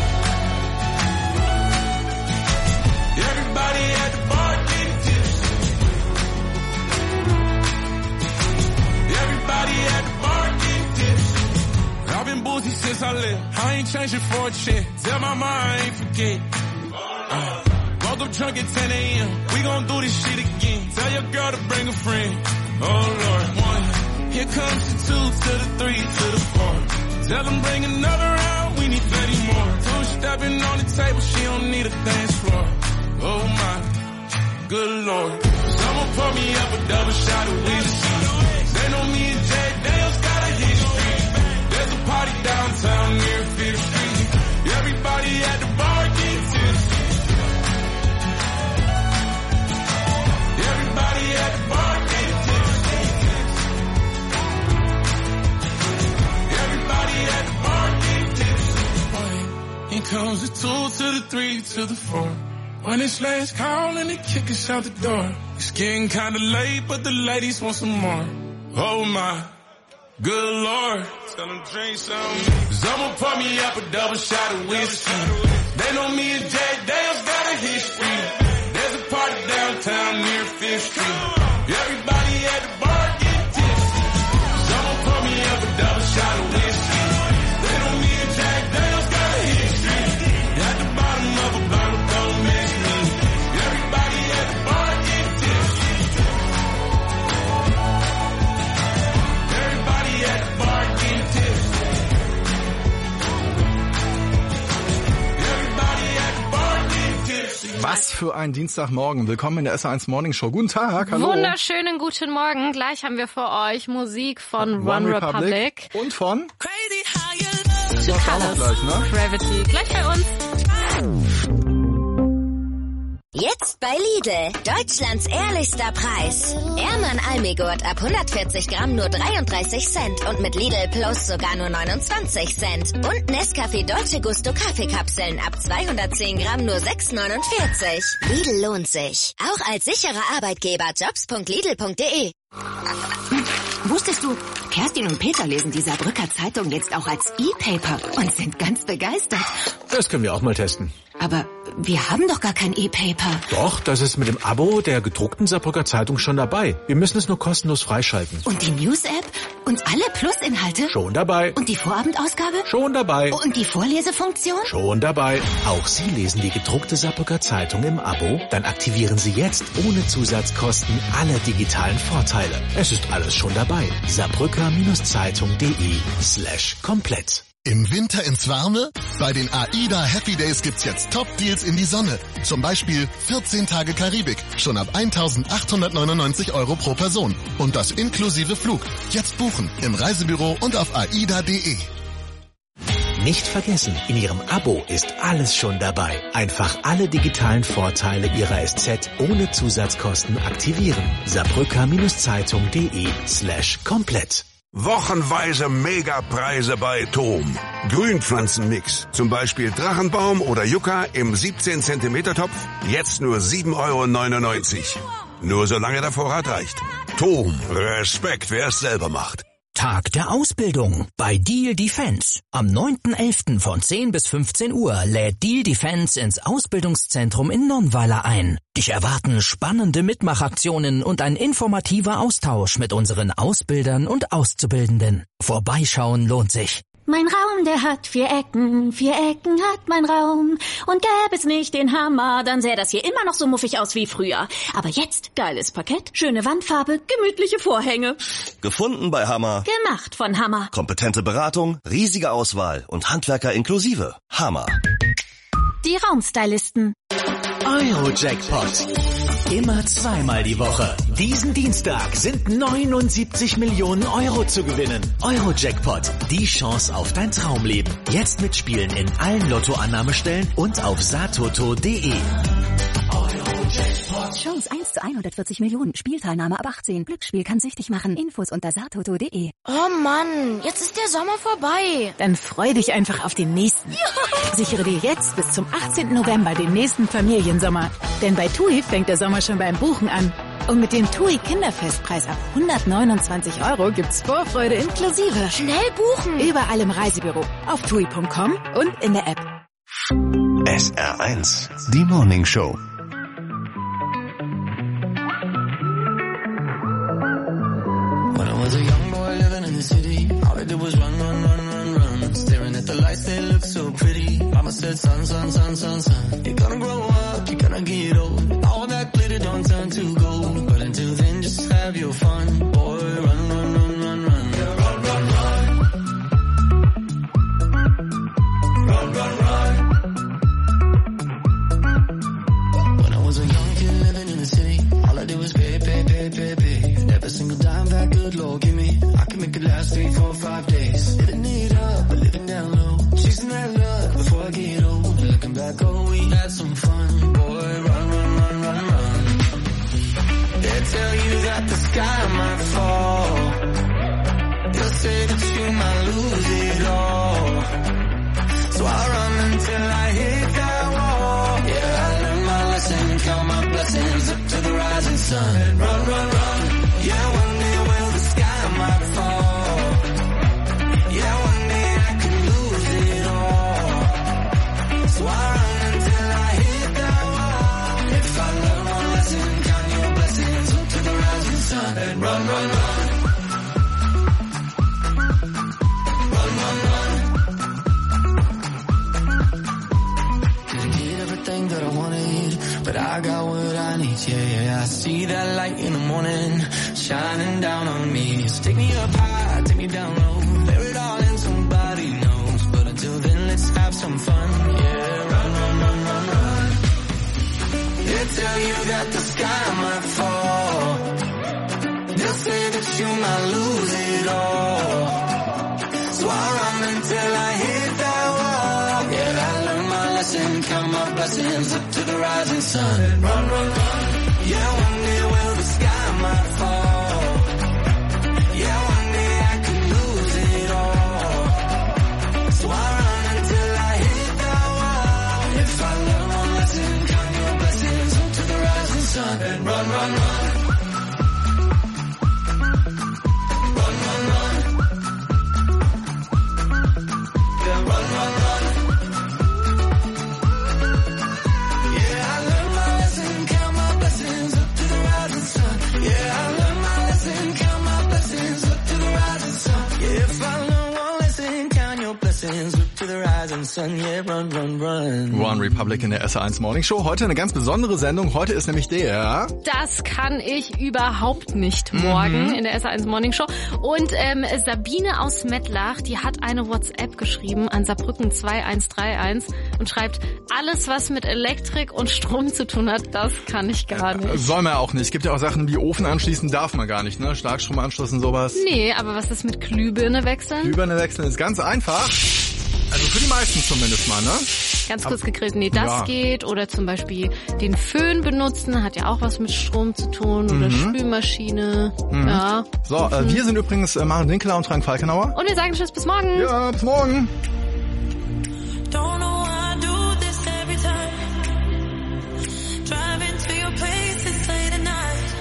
Everybody at the bar getting tipsy. Everybody at the bar getting tipsy. I've been boozy since I left. I ain't changing for a check. Tell my mom I ain't forget. Uh, woke up drunk at ten a.m. We gon' do this shit again. Tell your girl to bring a friend. Oh Lord, one. Here comes the two to the three to the four. Tell them bring another round. We need plenty more. Two stepping on the table. She don't need a dance floor. Oh my, good lord. Someone pour me up a double shot of whiskey. They know me and Jack Daniels got a history. There's a party downtown near Fifth Street. Everybody at the bar getting tipsy. Everybody at the bar getting tipsy. Everybody at the bar getting tipsy. Here comes the two to the three to the four. When it's last call and they kick us out the door. It's getting kinda late, but the ladies want some more. Oh my, good lord. Tell them drink some. Someone pour me up a double shot of whiskey. They know me and Jack Daniels got a history. There's a party downtown near Fifth Street. Everybody at the bar getting tipsy. Someone pour me up a double shot of whiskey. They know me and Jack Daniels got a history. At the bottom of a bottle, don't miss me. Everybody at the bar getting tipsy. Everybody at the bar getting tipsy. Everybody at the bar getting tipsy. Was für ein Dienstagmorgen. Willkommen in der S A eins Morning Show. Guten Tag, hallo. Wunderschönen guten Morgen. Gleich haben wir für euch Musik von One, One Republic. Republic. Und von? Crazy How You Das Love auch noch gleich, ne? Gravity. Gleich bei uns. Jetzt bei Lidl. Deutschlands ehrlichster Preis. Ehrmann Almigurt ab hundertvierzig Gramm nur dreiunddreißig Cent und mit Lidl Plus sogar nur neunundzwanzig Cent. Und Nescafé Dolce Gusto Kaffeekapseln ab zweihundertzehn Gramm nur sechs neunundvierzig. Lidl lohnt sich. Auch als sicherer Arbeitgeber jobs punkt lidl punkt de. Wusstest du, Kerstin und Peter lesen die Saarbrücker Zeitung jetzt auch als E-Paper und sind ganz begeistert. Das können wir auch mal testen. Aber wir haben doch gar kein E-Paper. Doch, das ist mit dem Abo der gedruckten Saarbrücker Zeitung schon dabei. Wir müssen es nur kostenlos freischalten. Und die News-App? Und alle Plus-Inhalte? Schon dabei. Und die Vorabendausgabe? Schon dabei. Und die Vorlesefunktion? Schon dabei. Auch Sie lesen die gedruckte Saarbrücker Zeitung im Abo? Dann aktivieren Sie jetzt ohne Zusatzkosten alle digitalen Vorteile. Es ist alles schon dabei. Saarbrücker-Zeitung.de slash komplett. Im Winter ins Warme? Bei den AIDA Happy Days gibt's jetzt Top-Deals in die Sonne. Zum Beispiel vierzehn Tage Karibik, schon ab eintausendachthundertneunundneunzig Euro pro Person. Und das inklusive Flug. Jetzt buchen, im Reisebüro und auf aida punkt de. Nicht vergessen, in Ihrem Abo ist alles schon dabei. Einfach alle digitalen Vorteile Ihrer S Z ohne Zusatzkosten aktivieren. Saarbrücker-Zeitung.de slash komplett. Wochenweise Megapreise bei Tom. Grünpflanzenmix, zum Beispiel Drachenbaum oder Yucca im siebzehn Zentimeter Topf, jetzt nur sieben Euro neunundneunzig. Nur solange der Vorrat reicht. Tom, Respekt, wer es selber macht. Tag der Ausbildung bei Deal Defense. Am neunten elften von zehn bis fünfzehn Uhr lädt Deal Defense ins Ausbildungszentrum in Nonnweiler ein. Dich erwarten spannende Mitmachaktionen und ein informativer Austausch mit unseren Ausbildern und Auszubildenden. Vorbeischauen lohnt sich. Mein Raum, der hat vier Ecken, vier Ecken hat mein Raum. Und gäbe es nicht den Hammer, dann sähe das hier immer noch so muffig aus wie früher. Aber jetzt geiles Parkett, schöne Wandfarbe, gemütliche Vorhänge. Gefunden bei Hammer. Gemacht von Hammer. Kompetente Beratung, riesige Auswahl und Handwerker inklusive. Hammer. Die Raumstylisten. Euro-Jackpot. Immer zweimal die Woche. Diesen Dienstag sind neunundsiebzig Millionen Euro zu gewinnen. Euro-Jackpot. Die Chance auf dein Traumleben. Jetzt mitspielen in allen Lottoannahmestellen und auf satoto punkt de. Chance eins zu hundertvierzig Millionen. Spielteilnahme ab achtzehn. Glücksspiel kann süchtig machen. Infos unter satoto punkt de. Oh Mann, jetzt ist der Sommer vorbei. Dann freu dich einfach auf den nächsten. Ja. Sichere dir jetzt bis zum achtzehnten November den nächsten Familiensommer. Denn bei TUI fängt der Sommer schon beim Buchen an. Und mit dem TUI Kinderfestpreis ab hundertneunundzwanzig Euro gibt's Vorfreude inklusive. Schnell buchen. Überall im Reisebüro, auf tui punkt com und in der App. S R eins, die Morning Show. When I was a young boy living in the city, all I did was run, run, run, run, run. Staring at the lights, they look so pretty. Mama said, son, son, son, son, son, you're gonna grow up, you're gonna get old. All that glitter don't turn to gold. But until then, just have your fun. Boy, run, run, run, run, run. Yeah, run, run, run. Run, run, run. When I was a young kid living in the city, all I did was pay, pay, pay, pay, pay. Every single dime that good Lord give me, I can make it last three, four, five days. Living it up, but living down low. Chasing that luck before I get old. Looking back, oh, we had some fun. Boy, run, run, run, run, run. They tell you that the sky might fall. They'll say that you might lose it all. So I run until I hit that wall. Yeah, I learned my lesson, count my blessings up to the rising sun. Run, run, run. Yeah, one day will the sky might fall. Yeah, one day I could lose it all. So I run until I hit that wall. If I learn one lesson, count your blessings up to the rising sun. And run, run, run. Run, run, run. Didn't get everything that I wanted, but I got what I need. Yeah, yeah, I see that light in the morning shining down on me. So take me up high, take me down low, bear it all in, somebody knows. But until then, let's have some fun. Yeah, run, run, run, run, run. They tell you that the sky might fall. They'll say that you might lose it all. So I run until I hit that wall. Yeah, I learned my lesson, count my blessings up to the rising sun. Run, run, run. Yeah, one day will the sky might fall. Yeah, one day I could lose it all. So I run until I hit that wall. If I learn one lesson, count your blessings up to the rising sun. And run, run, run. Run, run, run. Yeah, run, run, run. Yeah, I learned my lesson, count my blessings up to the rising sun. Yeah, I learned my lesson, count my blessings up to the rising sun. Yeah, if I learn one lesson, count your blessings up to the rising sun. Yeah, run, run, run. One Republic in der S R eins Morning Show. Heute eine ganz besondere Sendung. Heute ist nämlich der... Das kann ich überhaupt nicht morgen Mhm. in der S R eins Morning Show. Und ähm, Sabine aus Mettlach, die hat eine WhatsApp geschrieben an Saarbrücken zwei eins drei eins und schreibt, alles was mit Elektrik und Strom zu tun hat, das kann ich gar nicht. Soll man auch nicht. Es gibt ja auch Sachen wie Ofen anschließen, darf man gar nicht, ne? Starkstromanschluss und sowas. Nee, aber was ist mit Glühbirne wechseln? Glühbirne wechseln ist ganz einfach. Also für die meisten zumindest mal, ne? Ganz kurz Aber- gegrillt, nee, das Ja. geht. Oder zum Beispiel den Föhn benutzen, hat ja auch was mit Strom zu tun. Oder Mhm. Spülmaschine. Mhm. Ja. So, äh, wir sind übrigens äh, Maren Winkeler und Frank Falkenauer. Und wir sagen Tschüss, bis morgen. Ja, bis morgen. Don't know why I do this every time. Driving to your place, it's late at night.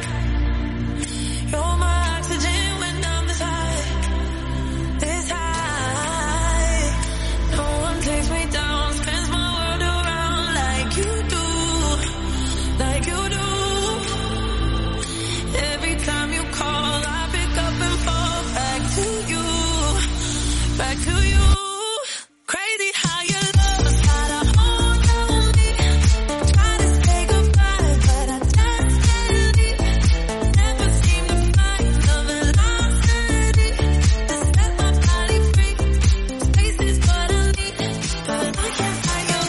back to you. Crazy how you love had a hold on me. Try to say goodbye, but I just can't leave. Never seem to find the velocity to set my body free. Space is what I need, but I can't find your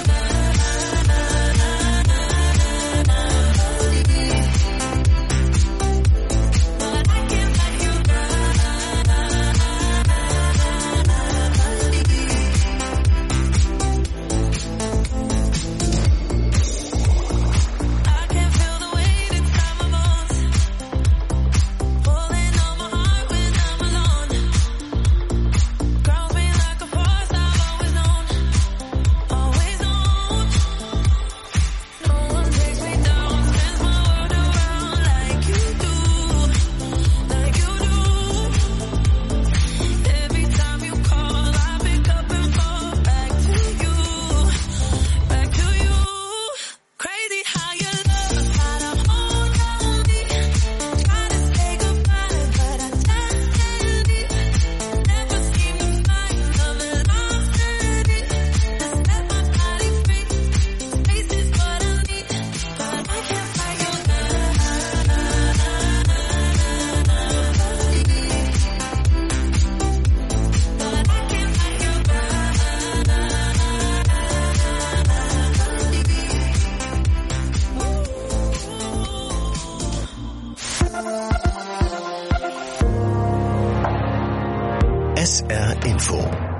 S R Info.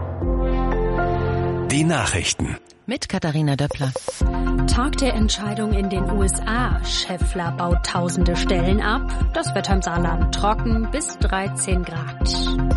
Die Nachrichten. Mit Katharina Döppler. Tag der Entscheidung in den U S A. Schaeffler baut tausende Stellen ab. Das Wetter im Saarland trocken bis dreizehn Grad.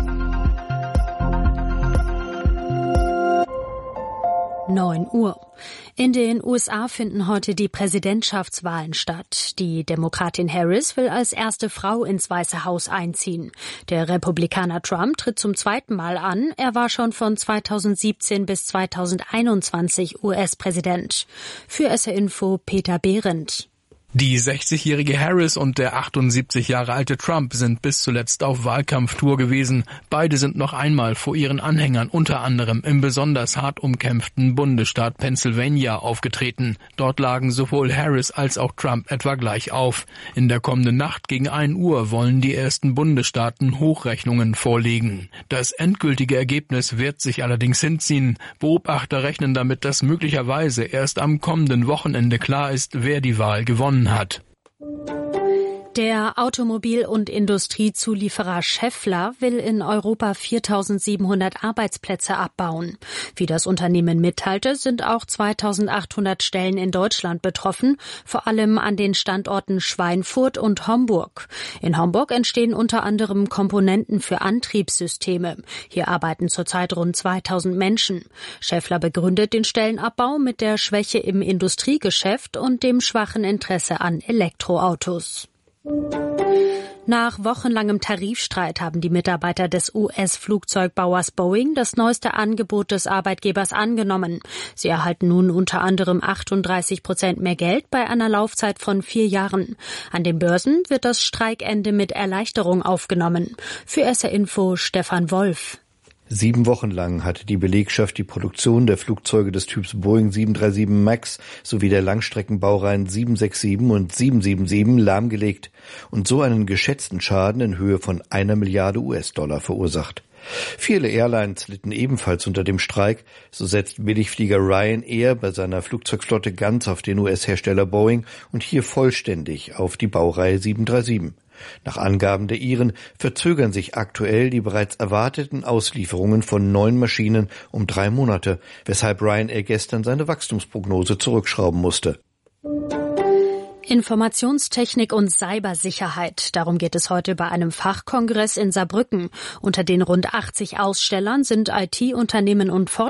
neun Uhr. In den U S A finden heute die Präsidentschaftswahlen statt. Die Demokratin Harris will als erste Frau ins Weiße Haus einziehen. Der Republikaner Trump tritt zum zweiten Mal an. Er war schon von zweitausendsiebzehn bis zweitausendeinundzwanzig U S-Präsident. Für S R Info Peter Behrendt. Die sechzigjährige Harris und der achtundsiebzig Jahre alte Trump sind bis zuletzt auf Wahlkampftour gewesen. Beide sind noch einmal vor ihren Anhängern unter anderem im besonders hart umkämpften Bundesstaat Pennsylvania aufgetreten. Dort lagen sowohl Harris als auch Trump etwa gleich auf. In der kommenden Nacht gegen ein Uhr wollen die ersten Bundesstaaten Hochrechnungen vorlegen. Das endgültige Ergebnis wird sich allerdings hinziehen. Beobachter rechnen damit, dass möglicherweise erst am kommenden Wochenende klar ist, wer die Wahl gewonnen hat. Der Automobil- und Industriezulieferer Schaeffler will in Europa viertausendsiebenhundert Arbeitsplätze abbauen. Wie das Unternehmen mitteilte, sind auch zweitausendachthundert Stellen in Deutschland betroffen, vor allem an den Standorten Schweinfurt und Homburg. In Homburg entstehen unter anderem Komponenten für Antriebssysteme. Hier arbeiten zurzeit rund zweitausend Menschen. Schaeffler begründet den Stellenabbau mit der Schwäche im Industriegeschäft und dem schwachen Interesse an Elektroautos. Nach wochenlangem Tarifstreit haben die Mitarbeiter des U S-Flugzeugbauers Boeing das neueste Angebot des Arbeitgebers angenommen. Sie erhalten nun unter anderem achtunddreißig Prozent mehr Geld bei einer Laufzeit von vier Jahren. An den Börsen wird das Streikende mit Erleichterung aufgenommen. Für S R Info Stefan Wolf. Sieben Wochen lang hatte die Belegschaft die Produktion der Flugzeuge des Typs Boeing sieben drei sieben Max sowie der Langstreckenbaureihen sieben sechs sieben und sieben sieben sieben lahmgelegt und so einen geschätzten Schaden in Höhe von einer Milliarde U S-Dollar verursacht. Viele Airlines litten ebenfalls unter dem Streik. So setzt Billigflieger Ryanair bei seiner Flugzeugflotte ganz auf den U S-Hersteller Boeing und hier vollständig auf die Baureihe sieben drei sieben. Nach Angaben der Iren verzögern sich aktuell die bereits erwarteten Auslieferungen von neun Maschinen um drei Monate, weshalb Ryanair gestern seine Wachstumsprognose zurückschrauben musste. Informationstechnik und Cybersicherheit. Darum geht es heute bei einem Fachkongress in Saarbrücken. Unter den rund achtzig Ausstellern sind I T-Unternehmen und